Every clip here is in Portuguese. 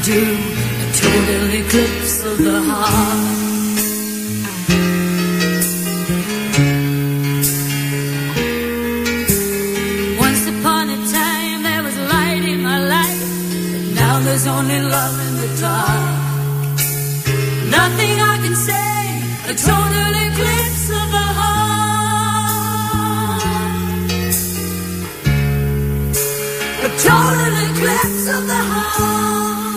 do, a total eclipse of the heart. Once upon a time there was light in my life, but now there's only love in the dark. Nothing I can say, a total eclipse of the heart. A total eclipse of the heart.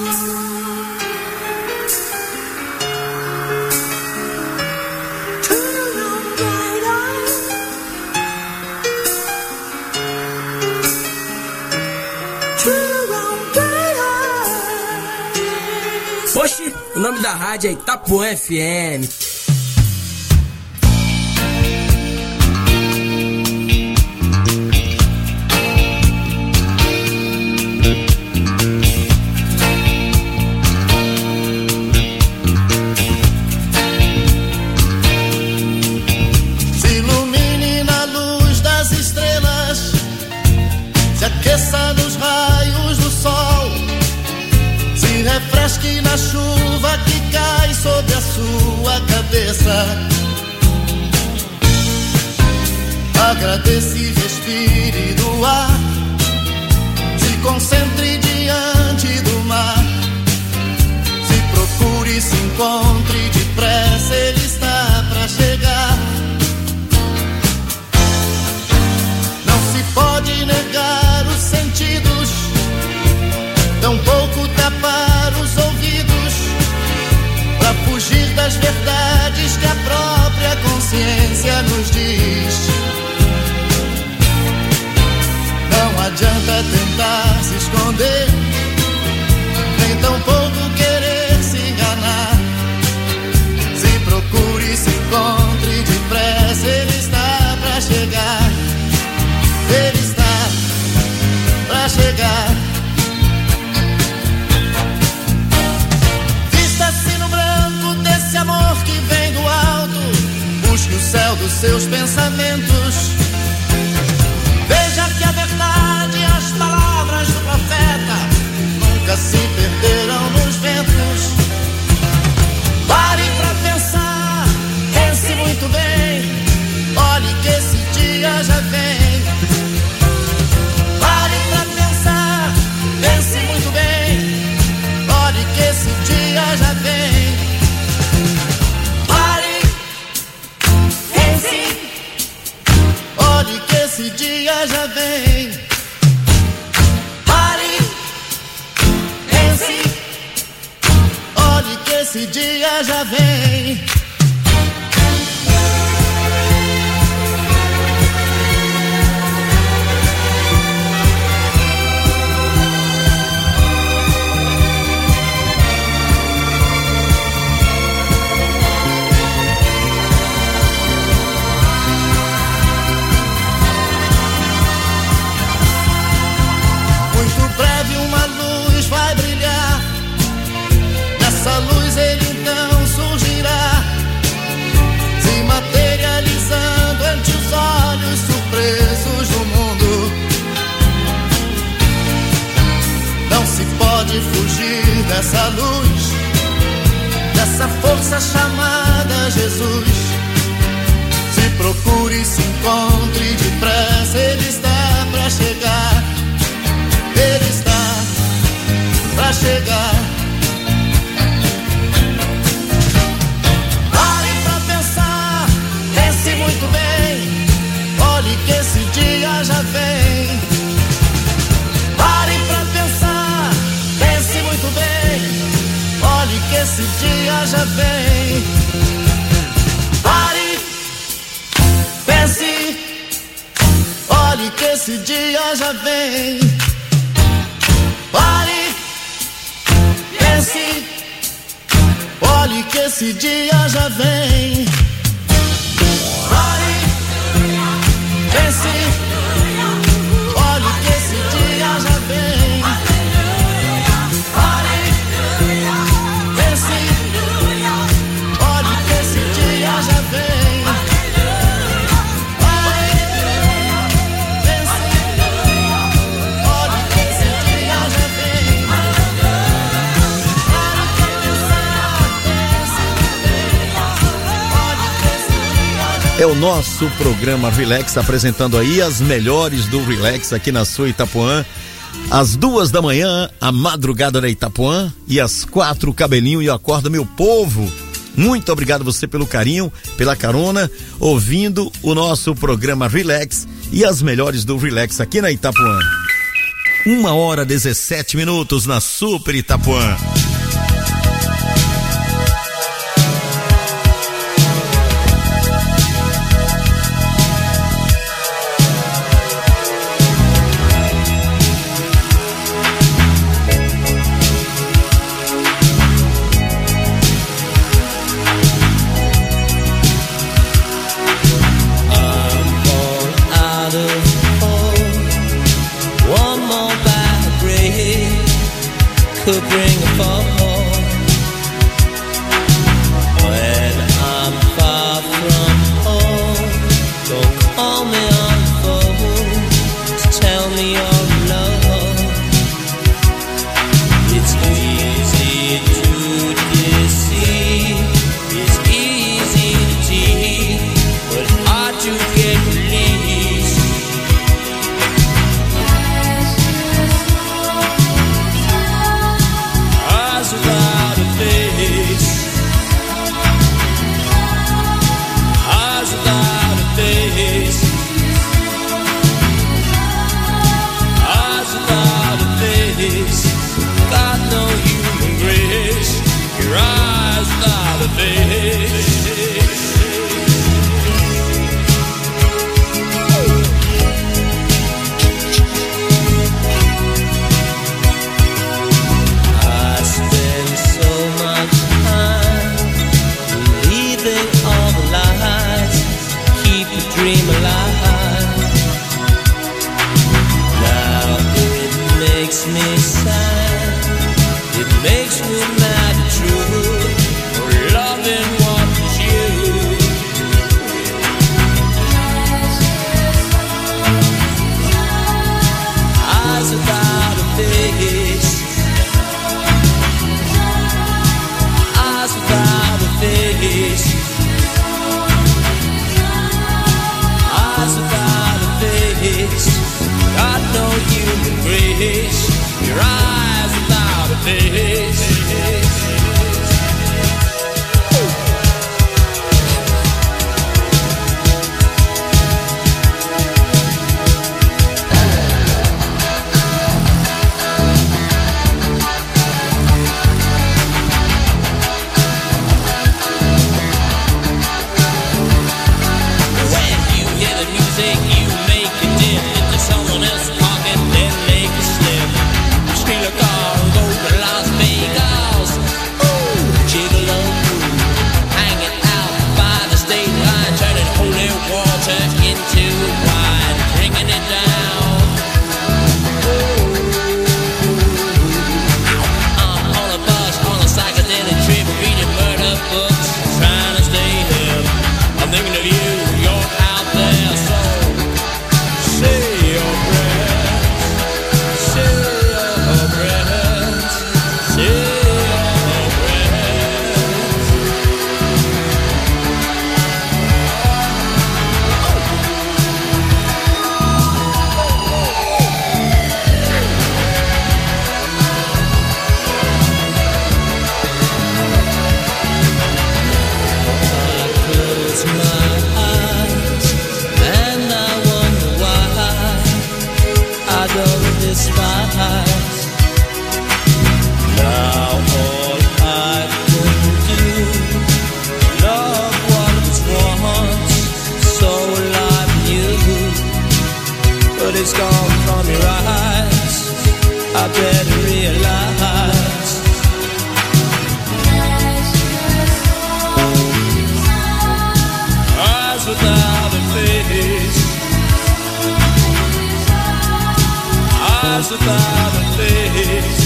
Oxi, o nome da rádio é Itapuã FM. Se ilumine na luz das estrelas, se aqueça nos raios do sol, se refresque na chuva que cai sobre a sua cabeça. Agradeça e respire do ar, se concentre diante do mar, se procure, se encontre depressa, ele está pra chegar. Não se pode negar os sentidos, tampouco tapar os ouvidos, pra fugir das verdades que a própria consciência nos diz. Não adianta tentar se esconder, nem tampouco querer se enganar. Se procure, se encontre depressa, ele está pra chegar. Ele está pra chegar. Vista-se no branco desse amor que vem do alto, busque o céu dos seus pensamentos. Veja que a verdade e as palavras do profeta nunca se perderão nos ventos. Pare pra pensar, pense muito bem, olhe que esse dia já vem. Pare pra pensar, pense muito bem, olhe que esse dia já vem. Pare, pense, olhe que esse dia já vem. Pare, pense, olhe que esse dia já vem. Breve uma luz vai brilhar, nessa luz ele então surgirá, se materializando ante os olhos surpresos do mundo. Não se pode fugir dessa luz, dessa força chamada Jesus. Se procure, se encontre depressa, ele está pra chegar. Ele está pra chegar. Pare pra pensar, pense muito bem, olhe que esse dia já vem. Pare pra pensar, pense muito bem, olhe que esse dia já vem. Pare, pense, olhe que esse dia já vem. Pare, pense, olhe que esse dia já vem. Pare, pense, olhe que esse dia já vem. Pare, pense, olhe que esse dia já vem. É o nosso programa Relax, apresentando aí as melhores do Relax aqui na sua Itapuã. Às 2 da manhã, a madrugada da Itapuã, e às 4, o Cabelinho e Acorda Meu Povo. Muito obrigado você pelo carinho, pela carona, ouvindo o nosso programa Relax e as melhores do Relax aqui na Itapuã. 1h17 na Super Itapuã. Could bring a fall when I'm far from home. Don't call me on the phone to tell me you're alone. It's easy to deceive, it's easy to cheat, but hard to get released. Without a face, eyes without a face, eyes without a face, got no human grace, your eyes without a face. Dream alive. Now it makes me sad, it makes me mad and true, for loving what was you. Eyes without a face, eyes without a face, without a face, got no human grace, your eyes without a face. It's gone from your eyes, I better realize. Eyes without a face, eyes without a face,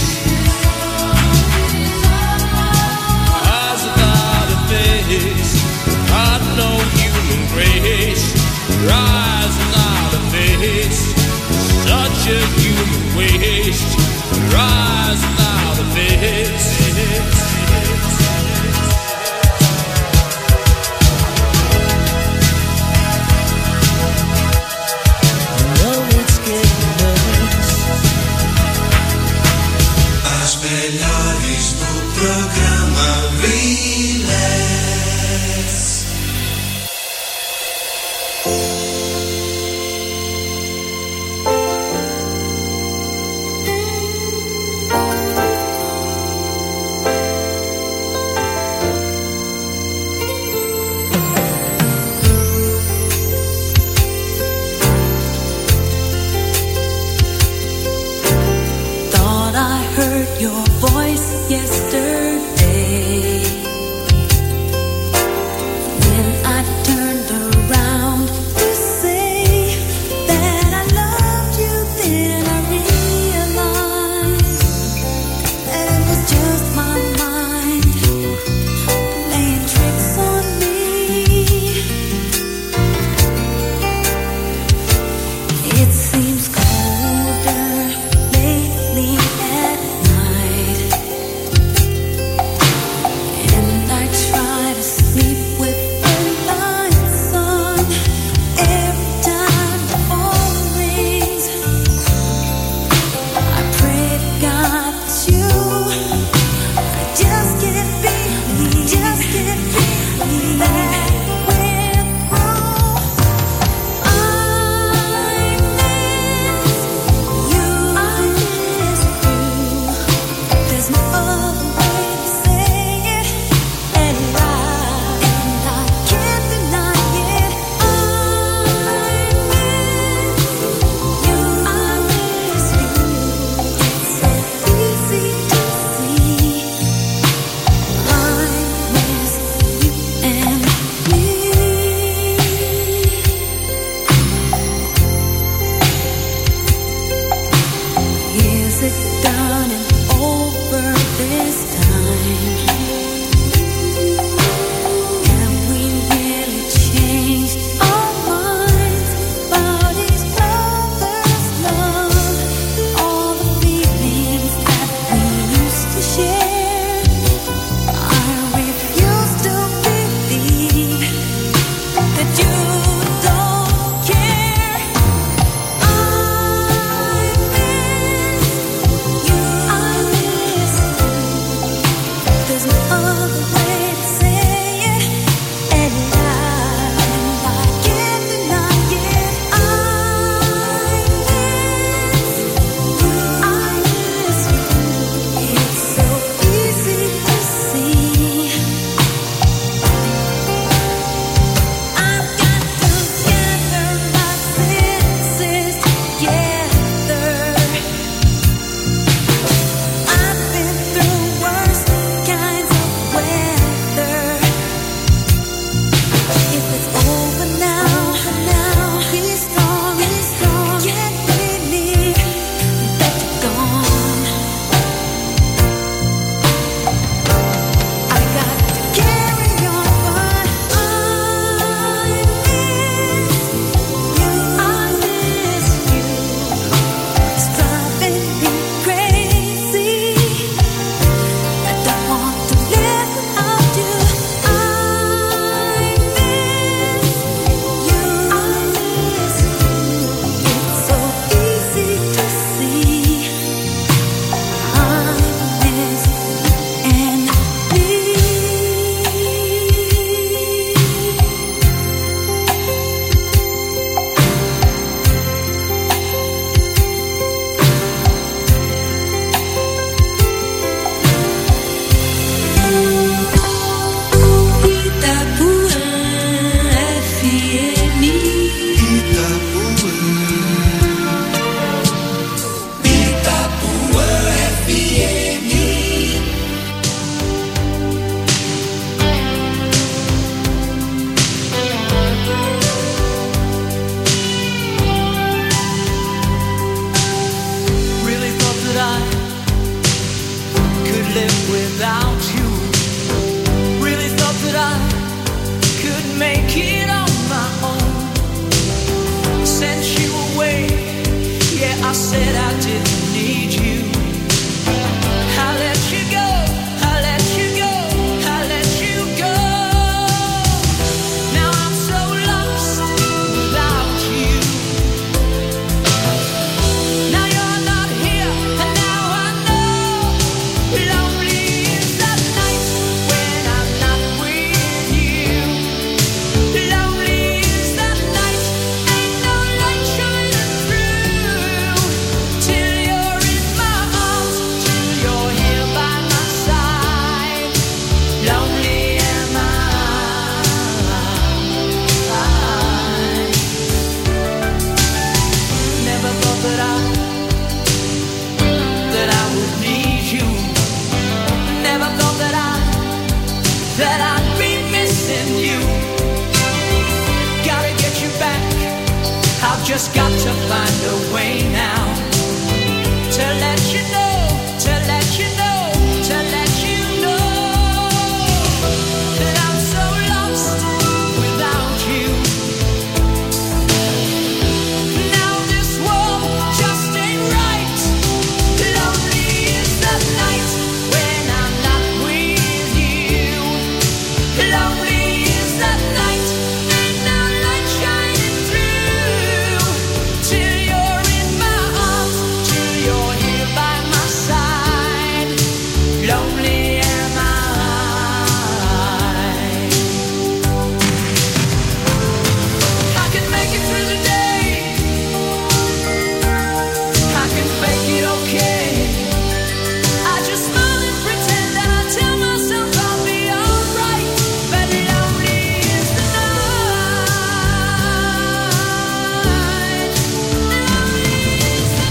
eyes without a face, got no human grace, your eyes without a face, such a human waste. Right. without you. Really thought that I could make it on my own. Sent you away, yeah, I said I didn't need you. I let you go, I let you go, I let you go. Now I'm so lost without you. Now you're not here, and now I know. Lonely is that night when I'm not with you. Lonely is that night, ain't no light shining through. Till you're in my arms, till you're here by my side. Lonely am I. Never thought that I would need you. Never thought that I'd be missing you. Gotta get you back. I've just got to find a way now to let you know, to let you know, to let you know that I'm so lost without you. Now this world just ain't right. Lonely is the night when I'm not with you. Lonely is the night, ain't no light shining through. Till you're in my arms, till you're here by my side. Lonely am I. I can make it through the day. I can fake it okay. I just smile and pretend that I tell myself I'll be alright. But lonely is the night. Lonely is the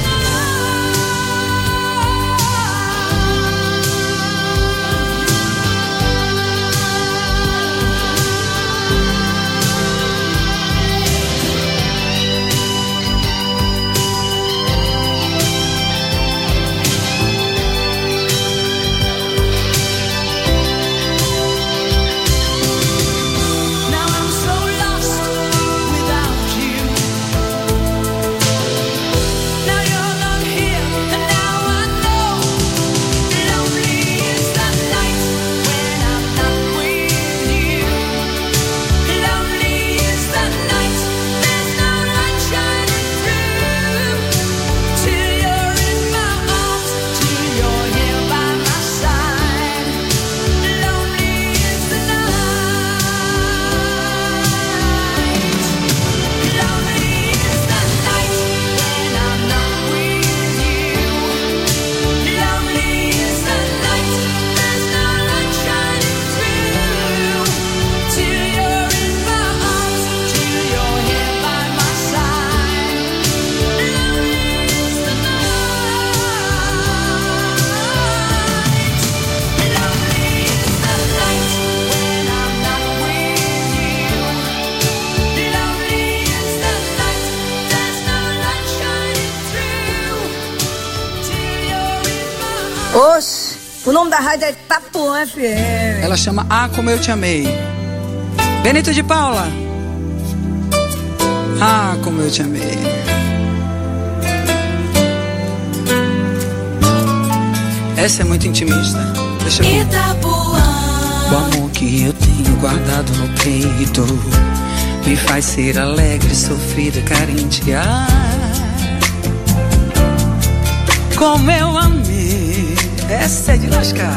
Now I'm so lost without you. Now you're not here, and now I know. Lonely is that night when I'm not with you. Lonely is that night, there's no light shining through. Till you're in my arms, till you're here by my side. Lonely is the night. Lonely is that night when I'm not with you. Lonely is that night, there's no light shining through. Till you're in my arms, till you're here by my side. Lonely is the night. Lonely is the night when I'm not with you. Lonely is the night, there's no light shining through. Till you're in my arms. Oxe, o nome da rádio é Itapuã FM. Ela chama Ah, Como Eu Te Amei. Benito de Paula. Ah, como eu te amei. Essa é muito intimista. Deixa eu... Itapuã. O amor que eu tenho guardado no peito me faz ser alegre, sofrido e carente. Ah, como eu amei. Essa é de lascar.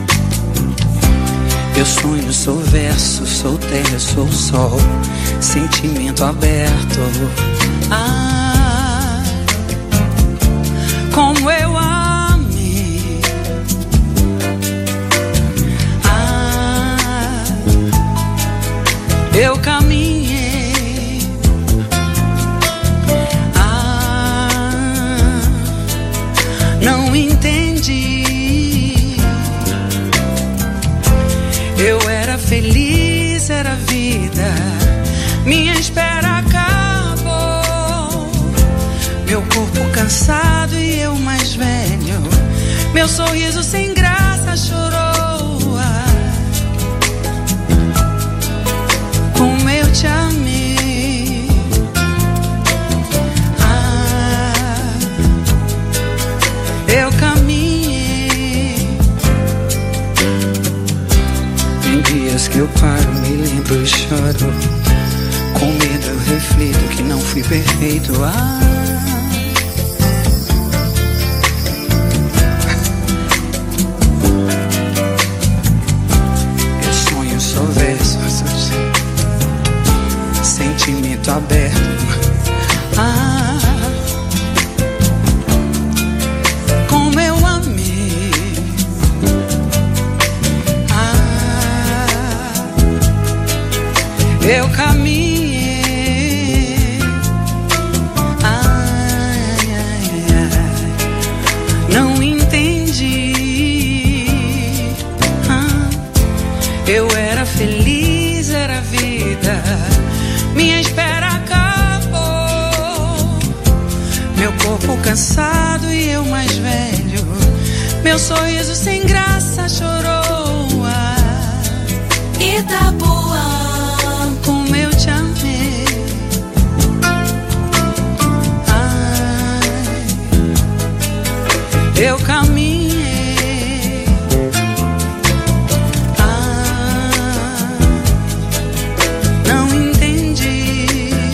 Eu sonho, sou verso, sou terra, sou sol, sentimento aberto. Ah, como eu amei. Ah, eu caminhei. Ah, não entendi. Eu era feliz, era vida, minha espera acabou. Meu corpo cansado e eu mais velho, meu sorriso sem graça chorou. dias que eu paro, me lembro e choro. Com medo eu reflito que não fui perfeito. Eu sonho só versos, sentimento aberto. Como eu amei. Eu caminhei. Não entendi. Eu era feliz, era vida. Minha espera acabou. Meu corpo cansado e eu mais velho. Meu sorriso sem graça chorou. Itapuã, como eu te amei. Eu caminhei. Não entendi.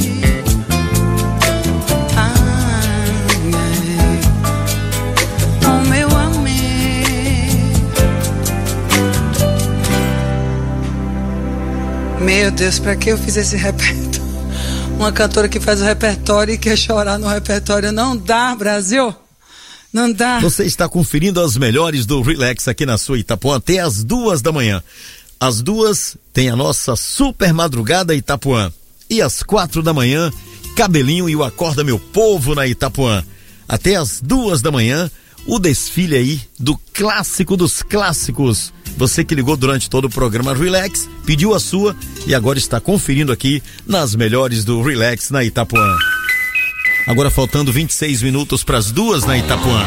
Como eu amei. Meu Deus, pra que eu fiz esse repertório? Uma cantora que faz o repertório e quer chorar no repertório. Não dá, Brasil. Não dá. Você está conferindo as melhores do Relax aqui na sua Itapuã até as 2 da manhã. Às 2 tem a nossa super madrugada Itapuã. E às 4 da manhã, Cabelinho e o Acorda Meu Povo na Itapuã. Até às 2 da manhã, o desfile aí do clássico dos clássicos. Você que ligou durante todo o programa Relax, pediu a sua e agora está conferindo aqui nas melhores do Relax na Itapuã. Agora faltando 26 minutos para as 2 na Itapuã.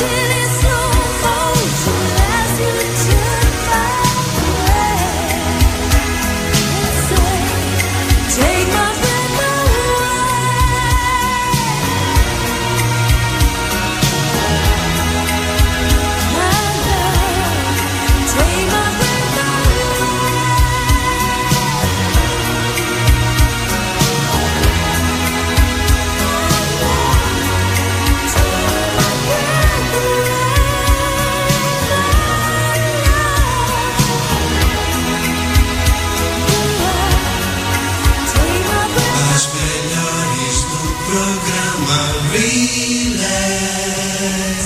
Watching in slow motion as you took my breath and say, take my breath away. My love, take my breath away. As melhores do programa Relax.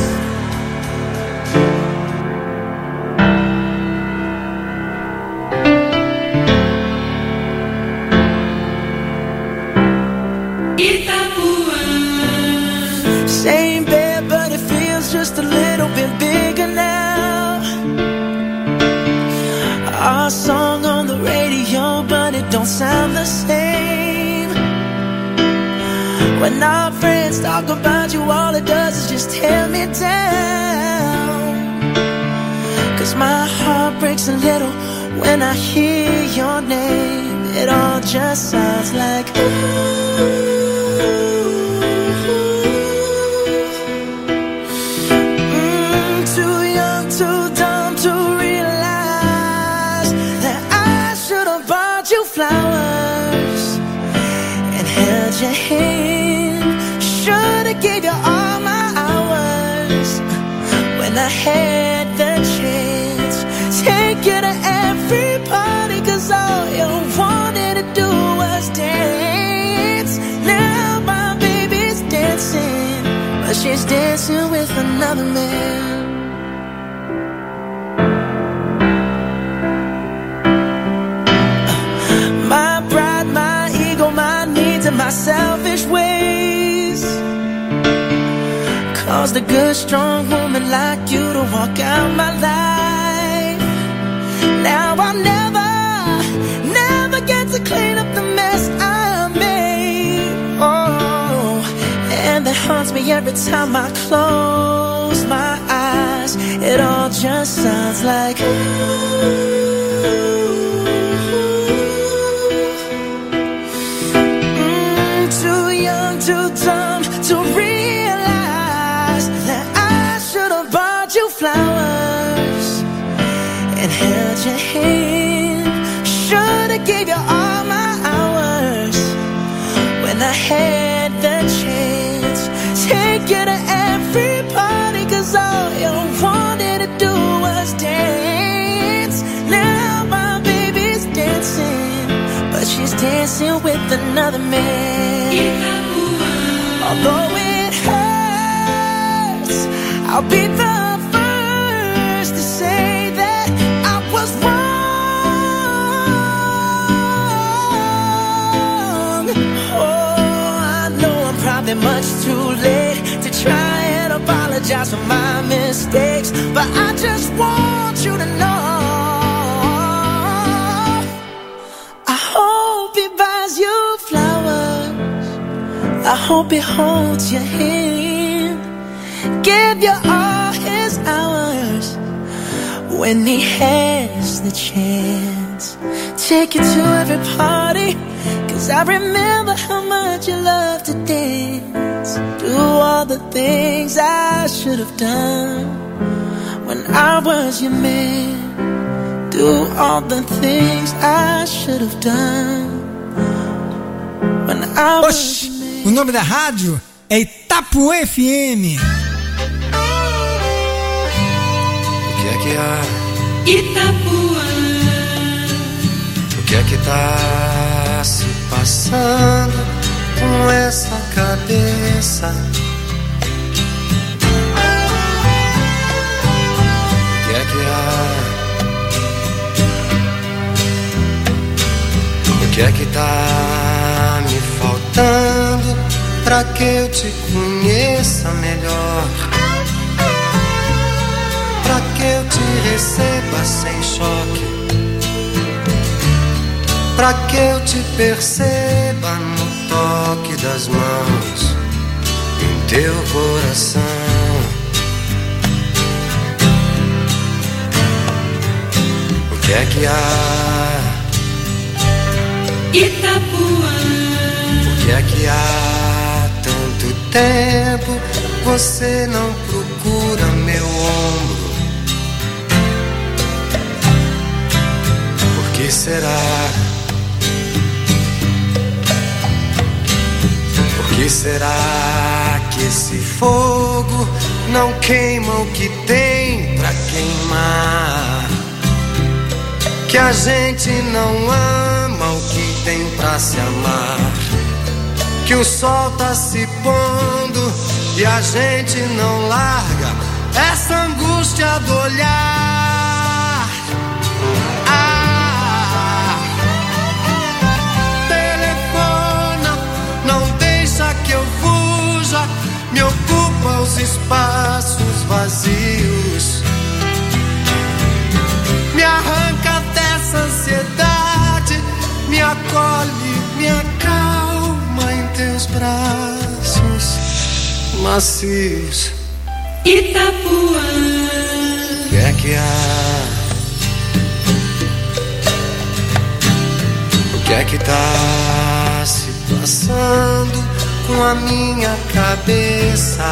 Same bed, but it feels just a little bit bigger now. Our song on the radio, but it don't sound the same. When our friends talk about you, all it does is just tear me down. 'Cause my heart breaks a little when I hear your name. It all just sounds like ooh. Too young, too dumb to realize that I should have bought you flowers and held your hand. Should have gave you all my hours when I had the chance. Take you to every party, 'cause all you wanted to do was dance. Now my baby's dancing, but she's dancing with another man. My pride, my ego, my needs, and my selfish ways caused a good, strong woman like you to walk out my life. Now I'll never get to clean up the mess I made. Oh, and that haunts me every time I close my eyes. It all just sounds like ooh. Too young, too dumb to realize that I should have bought you flowers and held your hand. Should have gave you all my hours when I had the chance. Take you to every party, 'cause all you wanted to do was dance. Now my baby's dancing, but she's dancing with another man. Although it hurts, I'll be the first to say that I was wrong. Oh, I know I'm probably much too late to try and apologize for my mistakes, but I just want you to know I hope he buys you flowers. I hope he holds your hand, give you all his hours when he has the chance. Take you to every party, 'cause I remember how much you love to dance. Do all the things I should have done when I was your man. Do all the things I should have done when I was your man. O nome da rádio é Itapuã FM. O que é que há? Itapuã. O que é que tá se passando com essa cabeça? O que é que há? O que é que tá me faltando pra que eu te conheça melhor? Pra que eu te receba sem choque? Pra que eu te perceba no toque das mãos, em teu coração? que é que há? Itapuã. Por que é que há tanto tempo você não procura meu ombro? Por que será? Por que será que esse fogo não queima o que tem pra queimar? Que a gente não ama o que tem pra se amar. Que o sol tá se pondo e a gente não larga essa angústia do olhar. Telefona, não deixa que eu fuja, me ocupa os espaços vazios, me arranca dessa ansiedade, me acolhe, me acalma em teus braços macios. Itapuã. O que é que há? O que é que tá se passando com a minha cabeça?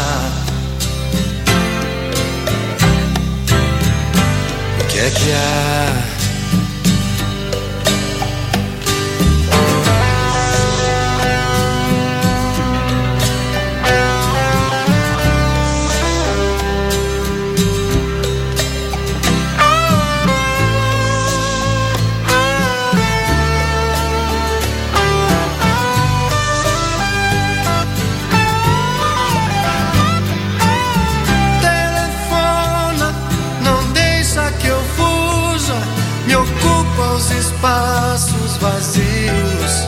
O que é que há? Os espaços vazios,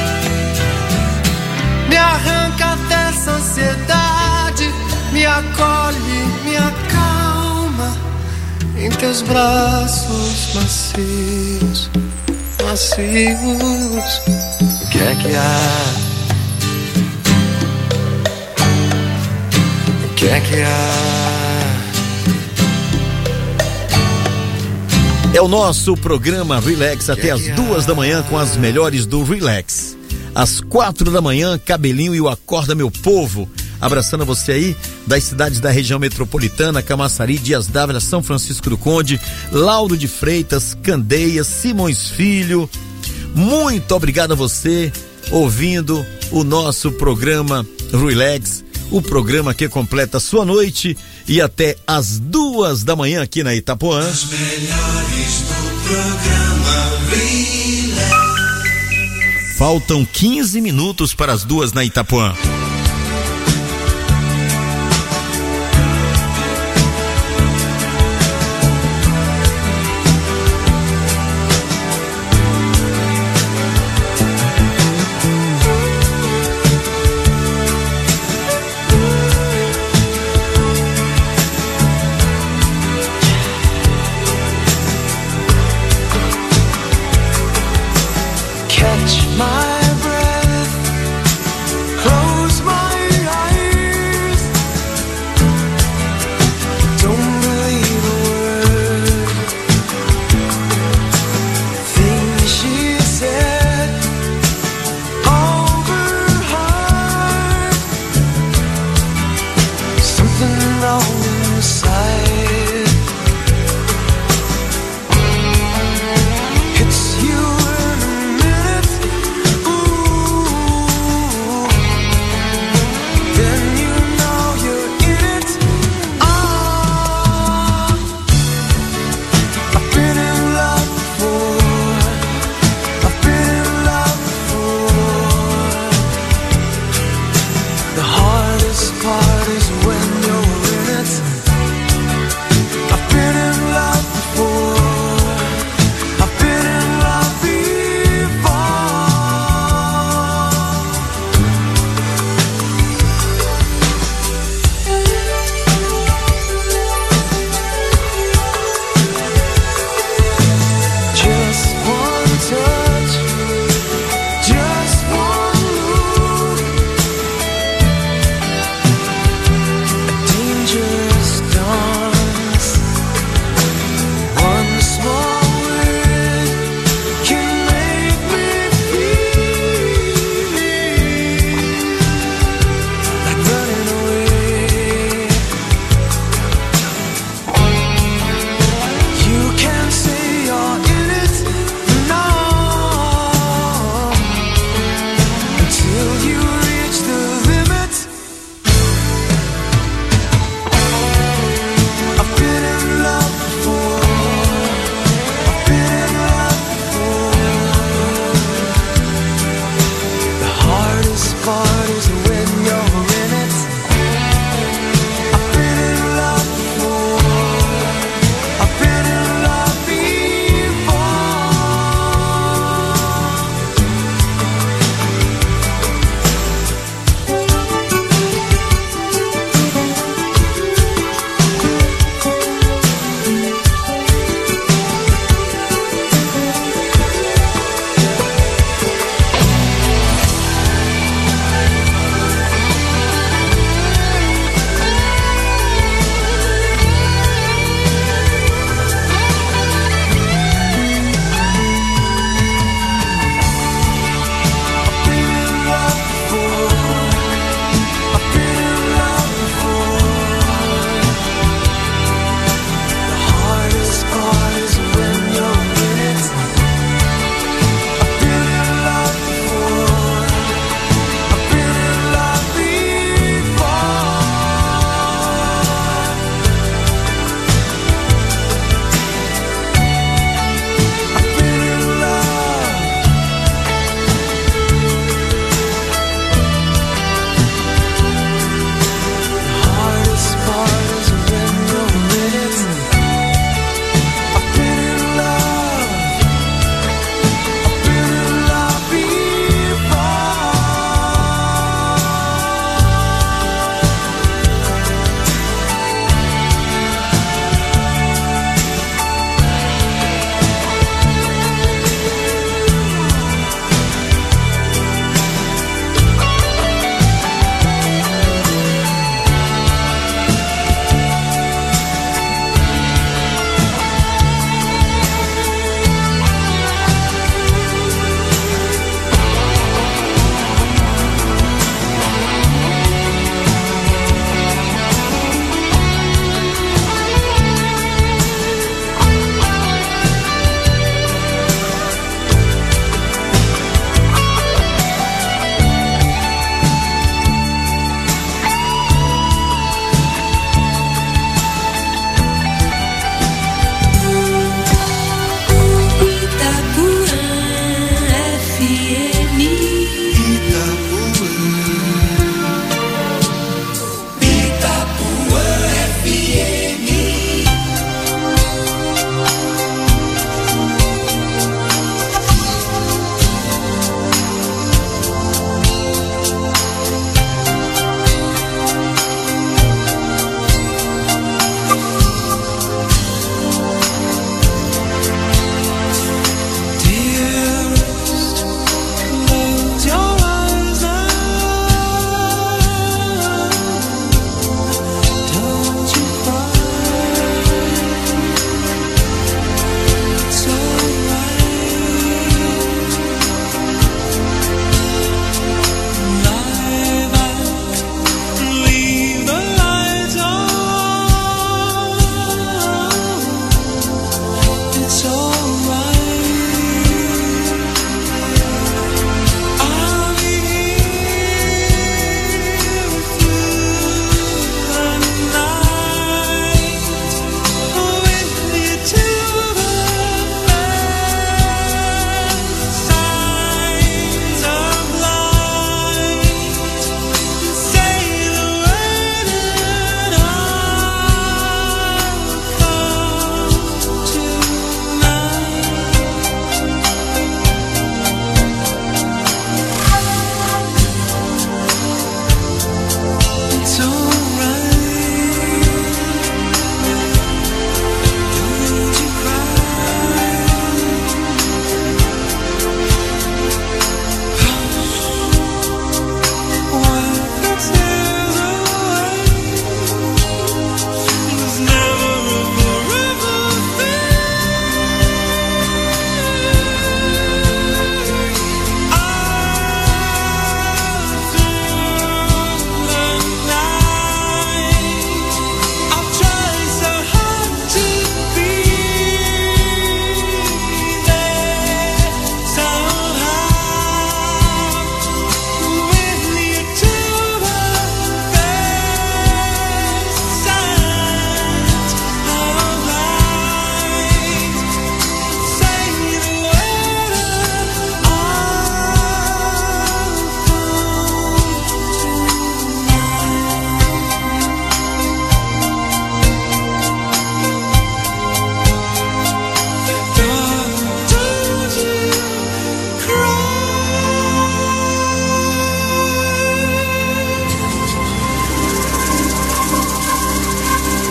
me arranca dessa ansiedade, me acolhe, me acalma em teus braços macios, macios. O que é que há? O que é que há? É o nosso programa Relax até as 2 da manhã com as melhores do Relax. Às 4 da manhã, Cabelinho e o Acorda Meu Povo. Abraçando você aí das cidades da região metropolitana, Camaçari, Dias Dávila, São Francisco do Conde, Lauro de Freitas, Candeias, Simões Filho. Muito obrigado a você ouvindo o nosso programa Relax, o programa que completa a sua noite e até às 2 da manhã aqui na Itapuã. As melhores do programa Relax. Faltam 15 minutos para as 2 na Itapuã.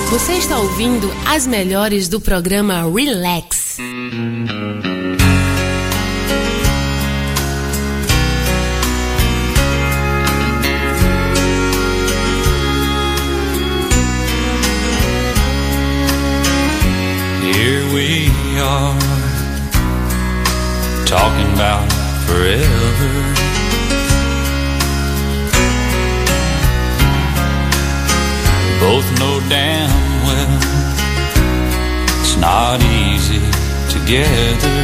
Você está ouvindo as melhores do programa Relax. Here we are, talking about forever. Both know damn well it's not easy together.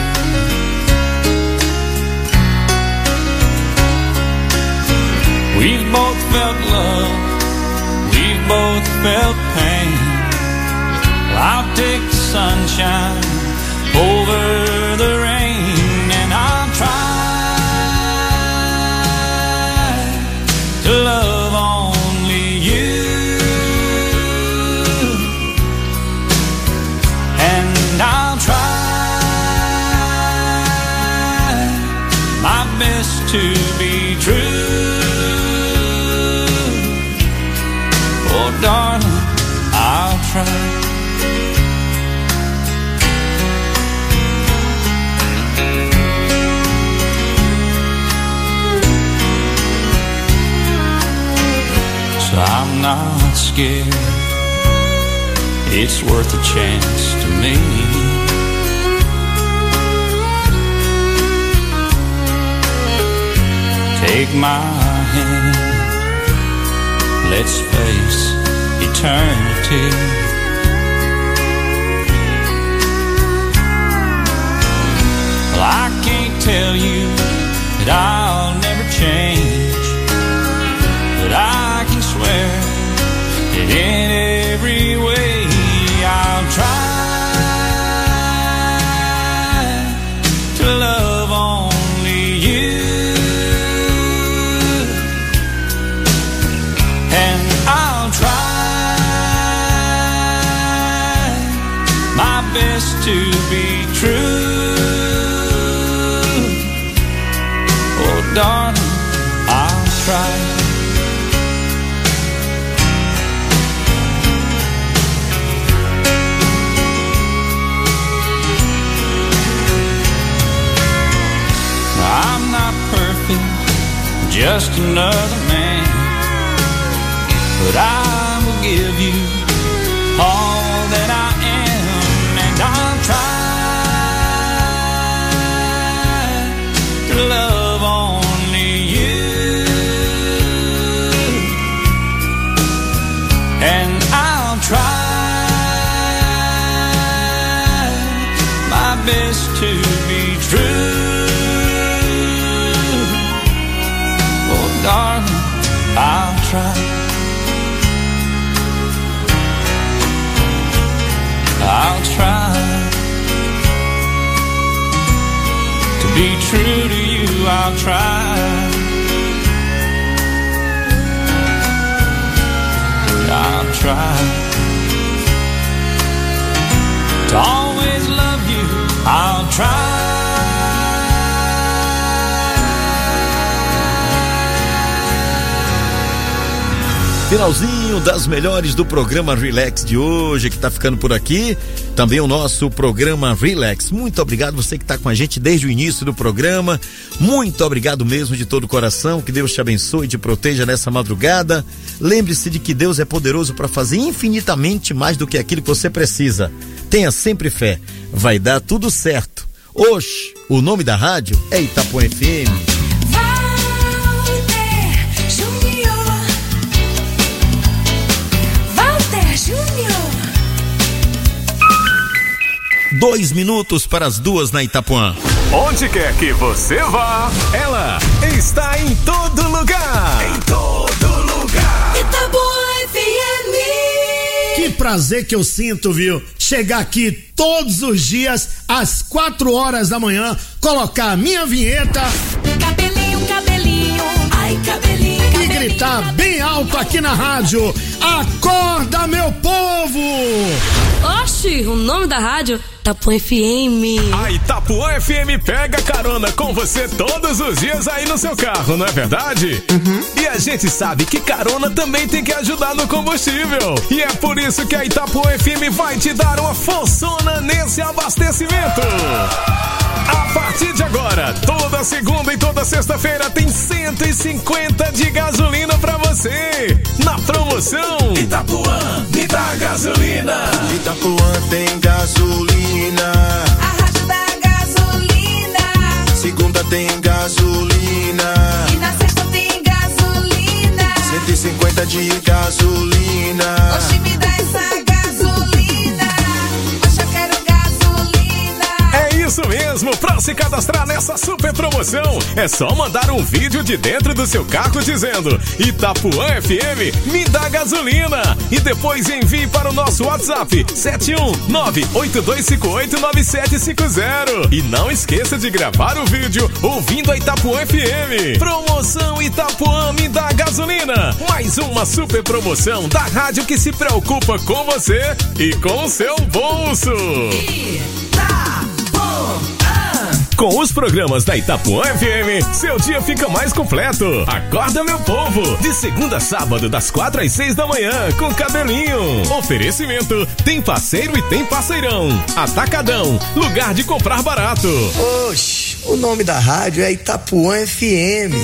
We've both felt love, we've both felt pain. I'll take the sunshine over the rain, and I'll try to love only you. And I'll try my best to be true. Oh, darling, I'll try. So I'm not scared, it's worth a chance to me. Take my hand, let's face eternity. Well, I can't tell you that I'll never change, but I can swear that in every way I'll try to love only you. And I'll try my best to be true. Oh, darling, I'll try. I'm not perfect, just another man, but I will give you all that I am, and I'll try to love only you. And I'll try my best to be true. Darling, I'll try. I'll try to be true to you. I'll try. I'll try to always love you. I'll try. Finalzinho das melhores do programa Relax de hoje, que tá ficando por aqui. Também o nosso programa Relax. Muito obrigado você que tá com a gente desde o início do programa. Muito obrigado mesmo de todo o coração. Que Deus te abençoe e te proteja nessa madrugada. Lembre-se de que Deus é poderoso para fazer infinitamente mais do que aquilo que você precisa. Tenha sempre fé. Vai dar tudo certo. Hoje, o nome da rádio é Itapuã FM. 2 minutos para as 2 na Itapuã. Onde quer que você vá, ela está em todo lugar. Em todo lugar. Itapuã FM. Que prazer que eu sinto, viu? Chegar aqui todos os dias às 4 horas da manhã, colocar a minha vinheta. Cabelinho, cabelinho, ai cabelinho. que gritar bem alto aqui na rádio. Acorda, meu povo! Oxi, o nome da rádio Itapuã FM. A Itapuã FM pega carona com você todos os dias aí no seu carro, não é verdade? E a gente sabe que carona também tem que ajudar no combustível. E é por isso que a Itapuã FM vai te dar uma forçona nesse abastecimento. A partir de agora, toda segunda e toda sexta-feira tem 150 de gasolina pra você. Na promoção Itapuã, me dá gasolina. Itapuã tem gasolina. A rádio da gasolina. Segunda tem gasolina. E na sexta tem gasolina. 150 de gasolina. Oxe, me dá essa gasolina. Oxe, eu quero gasolina. É isso mesmo, pra se cadastrar nessa super promoção, é só mandar um vídeo de dentro do seu carro dizendo Itapuã FM, me dá gasolina. E depois envie para o nosso WhatsApp 71982589750. E não esqueça de gravar o vídeo ouvindo a Itapuã FM. Promoção Itapuã, me dá gasolina. Mais uma super promoção da rádio que se preocupa com você e com o seu bolso. Com os programas da Itapuã FM, seu dia fica mais completo. Acorda, meu povo! De segunda a sábado, das 4 às 6 da manhã, com Cabelinho. Oferecimento, tem parceiro e tem parceirão. Atacadão, lugar de comprar barato. Oxe, o nome da rádio é Itapuã FM.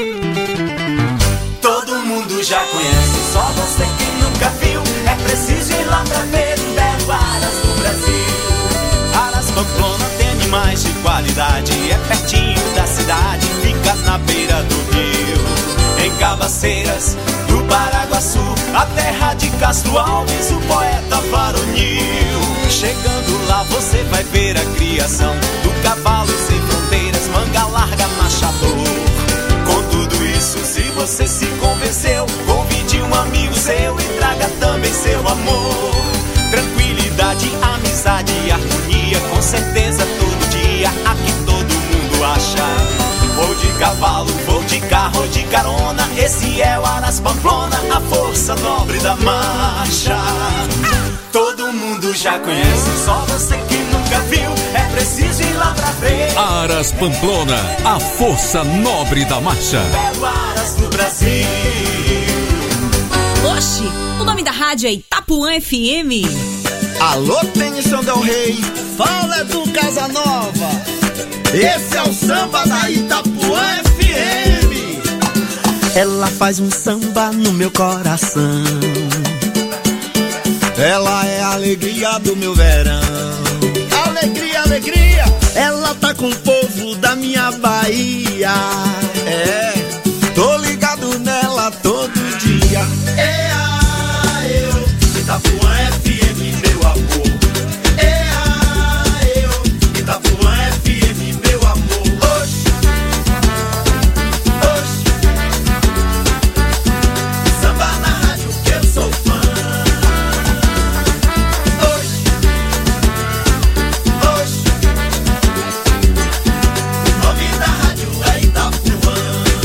Todo mundo já conhece, só você que nunca viu. É preciso ir lá pra ver o belo Aras do Brasil. Aras Pamplona tem animais de qualidade, é pertinho da cidade, fica na beira do rio. Em Cabaceiras, do Paraguaçu, a terra de Castro Alves, o poeta varonil. Chegando lá você vai ver a criação do cavalo sem fronteiras, manga larga, machador. Com tudo isso, se você se convenceu, convide um amigo seu e traga também seu amor. Tranquilidade, amizade e harmonia, com certeza todo dia aqui todo mundo acha. Vou de cavalo, vou de carro ou de carona, esse é o Aras Pamplona, a força nobre da marcha. Todo mundo já conhece, só você que nunca viu, é preciso ir lá pra ver. Aras Pamplona, a força nobre da marcha. Belo Aras do Brasil. Oxi, o nome da rádio é Itapuã FM. Alô, Tennyson Del Rey, fala do Casanova. Esse é o samba da Itapuã FM. Ela faz um samba no meu coração. Ela é a alegria do meu verão. Alegria, alegria. Ela tá com o povo da minha Bahia. É, tô ligado nela todo dia. Eu, Itapuã FM, meu amor. Eu, Itapuã FM, meu amor. Oxe, oxe. Samba na rádio que eu sou fã. Oxe, oxe. O nome da rádio é Itapuã.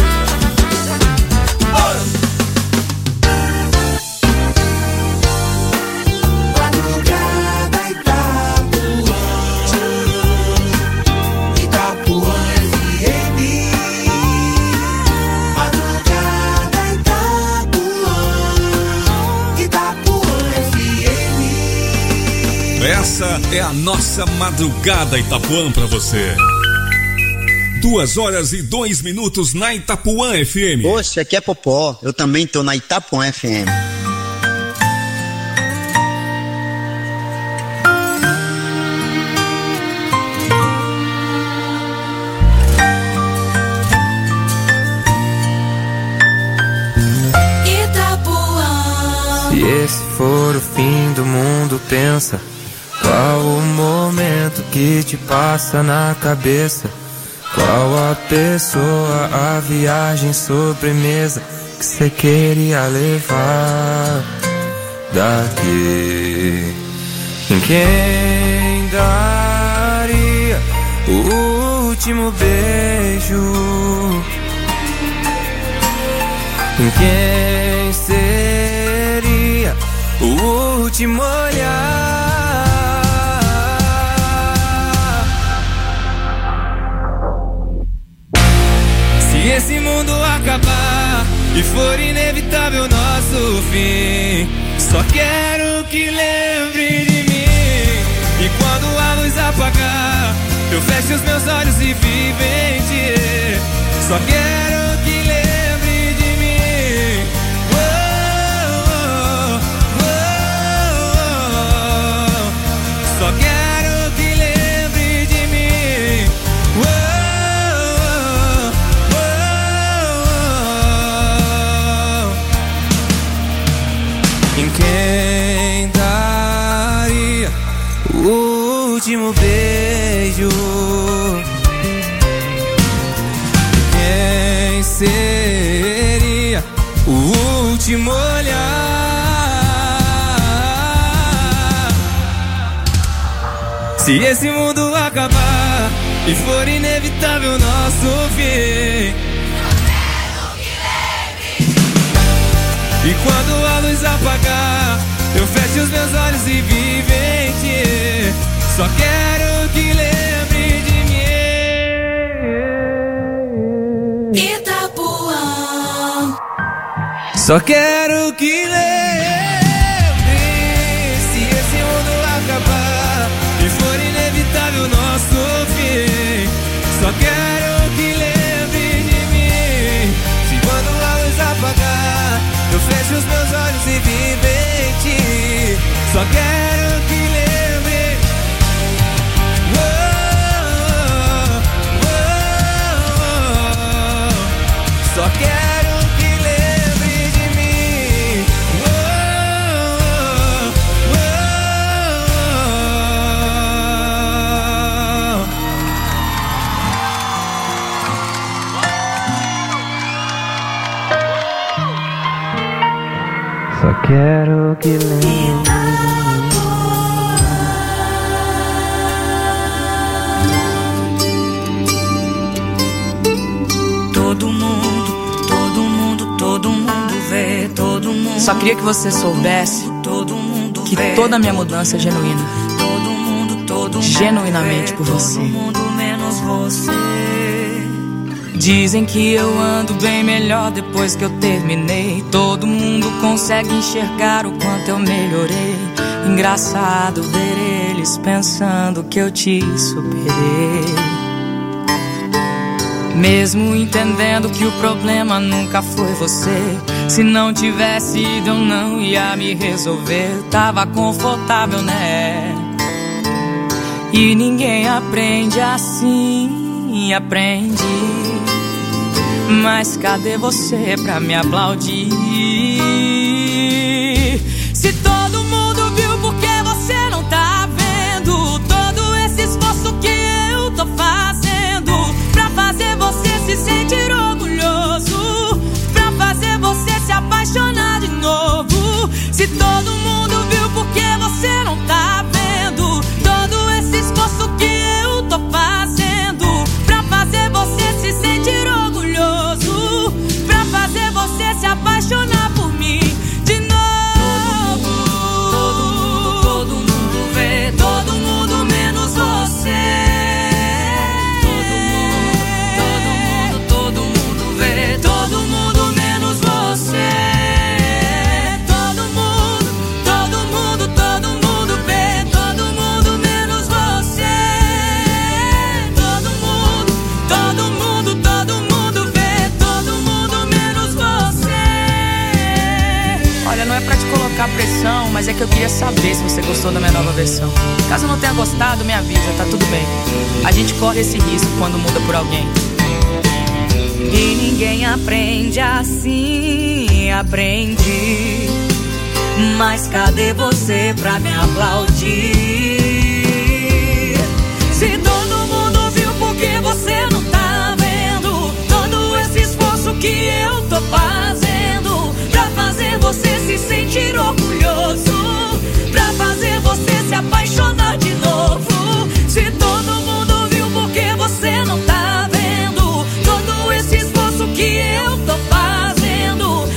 Essa é a nossa madrugada Itapuã pra você. 2h02 na Itapuã FM. Poxa, aqui é Popó, eu também tô na Itapuã FM. Se esse for o fim do mundo, pensa qual o momento que te passa na cabeça. Qual a pessoa, a viagem, sobremesa que cê queria levar daqui? Em quem daria o último beijo? Quem seria o último olhar? Se esse mundo acabar e for inevitável nosso fim, só quero que lembre de mim. E quando a luz apagar, eu fecho os meus olhos e vivo em ti. Só quero que lembre de mim. Oh, oh, oh, oh. Só quero que lembre de mim. Oh, oh, oh. Em quem daria o último beijo? Quem seria o último olhar? Se esse mundo acabar e for inevitável nosso fim, e quando a luz apagar, eu fecho os meus olhos e vivo em ti. Só quero que lembre de mim. Itapuã. Só quero que lembre. Se esse mundo acabar e for inevitável nosso fim, só quero que lembre de mim. Se quando a luz apagar, eu fecho os meus olhos e vivo em ti. Só quero que lembre. Oh, oh, oh. Só quero que lembre de mim. Oh, oh, oh. Só quero que lembre. Só queria que você soubesse que toda a minha mudança é genuína. Genuinamente por você. Dizem que eu ando bem melhor depois que eu terminei. Todo mundo consegue enxergar o quanto eu melhorei. Engraçado ver eles pensando que eu te superei. Mesmo entendendo que o problema nunca foi você. Se não tivesse ido eu não ia me resolver. Tava confortável, né? E ninguém aprende assim, aprende. Mas cadê você pra me aplaudir? Se todo mundo viu, por que você não tá vendo? Todo esse esforço que eu tô fazendo pra fazer você se sentir orgulhoso, pra fazer você se apaixonar de novo. Se todo mundo viu, por que você não tá vendo? Todo esse esforço que eu tô fazendo pra fazer você se sentir orgulhoso, pra fazer você se apaixonar por mim de novo. Todo mundo vê, todo mundo menos você. Todo mundo vê, todo mundo menos você. Todo mundo vê, todo mundo menos você. Todo mundo vê, todo mundo menos você. Olha, não é pra te colocar pressão, mas é que eu queria saber se você gostou da minha nova versão. Caso não tenha gostado, me avisa, tá tudo bem. A gente corre esse risco quando muda por alguém. E ninguém aprende assim, aprendi. Mas cadê você pra me aplaudir? Se todo mundo viu, por que você não tá vendo? Todo esse esforço que eu tô fazendo pra fazer você se sentir orgulhoso, pra fazer você se apaixonar de novo. Se todo mundo viu, por que você não tá vendo? Todo esse esforço que eu tô fazendo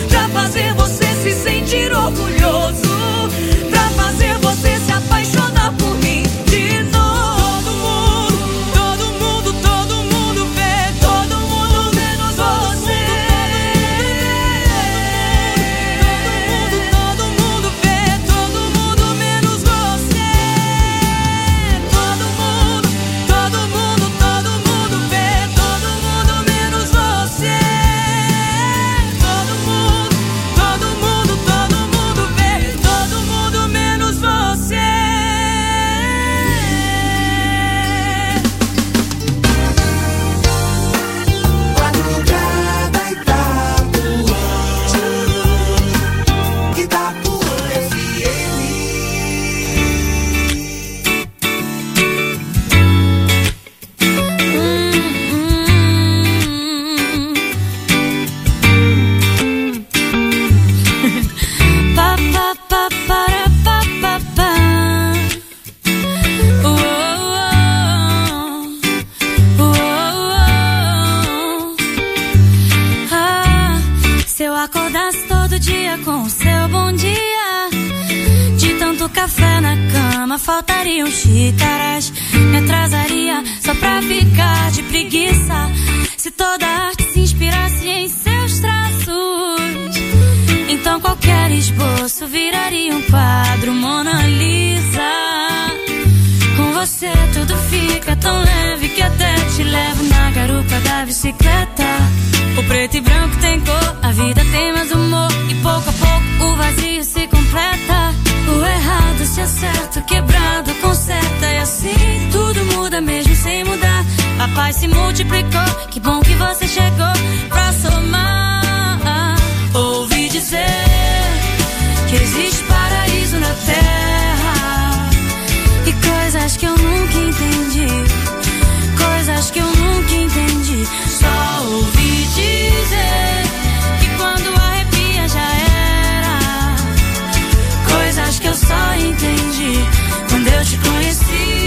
cama faltariam xícaras. Me atrasaria só pra ficar de preguiça. Se toda arte se inspirasse em seus traços, então qualquer esboço viraria um quadro Mona Lisa. Com você tudo fica tão leve que até te levo na garupa da bicicleta. O preto e branco tem cor, a vida tem mais humor, e pouco a pouco o vazio se completa. O errado se acerta, quebrado conserta, e assim tudo muda mesmo sem mudar. A paz se multiplicou, que bom que você chegou pra somar. Ouvi dizer que existe paraíso na terra, e coisas que eu nunca entendi, coisas que eu nunca entendi. Só ouvi dizer que quando arrepia já era, coisas que eu só entendi quando eu te conheci.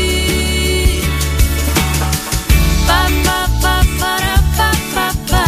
Pa, pa, pa, para, pa, pa, pa.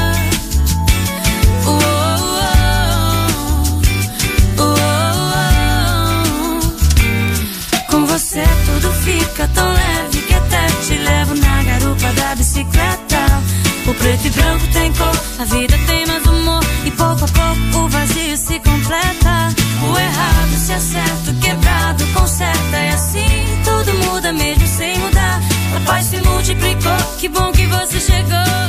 Com você tudo fica tão leve que até te levo na garupa da bicicleta. O preto e branco tem cor, a vida tem mais humor, e pouco a pouco o vazio se completa. O errado se acerta, o quebrado conserta, e assim tudo muda mesmo sem mudar. A paz se multiplicou, que bom que você chegou.